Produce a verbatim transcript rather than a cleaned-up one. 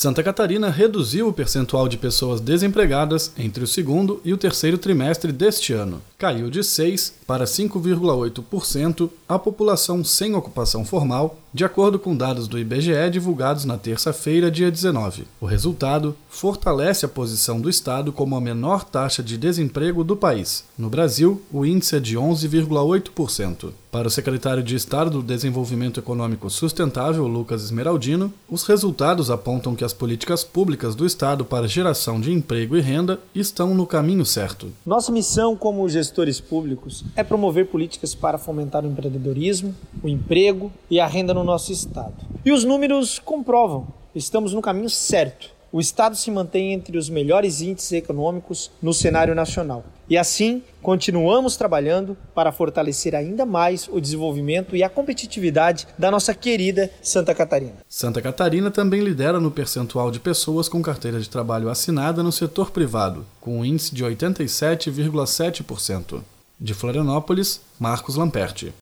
Santa Catarina reduziu o percentual de pessoas desempregadas entre o segundo e o terceiro trimestre deste ano. Caiu de seis por cento para cinco vírgula oito por cento a população sem ocupação formal, de acordo com dados do I B G E divulgados na terça-feira, dia dezenove. O resultado fortalece a posição do estado como a menor taxa de desemprego do país. No Brasil, o índice é de onze vírgula oito por cento. Para o secretário de Estado do Desenvolvimento Econômico Sustentável, Lucas Esmeraldino, os resultados apontam que as políticas públicas do estado para geração de emprego e renda estão no caminho certo. Nossa missão como gestores públicos é promover políticas para fomentar o empreendedorismo, o emprego e a renda no nosso estado. E os números comprovam, estamos no caminho certo. O estado se mantém entre os melhores índices econômicos no cenário nacional. E assim, continuamos trabalhando para fortalecer ainda mais o desenvolvimento e a competitividade da nossa querida Santa Catarina. Santa Catarina também lidera no percentual de pessoas com carteira de trabalho assinada no setor privado, com um índice de oitenta e sete vírgula sete por cento. De Florianópolis, Marcos Lamperti.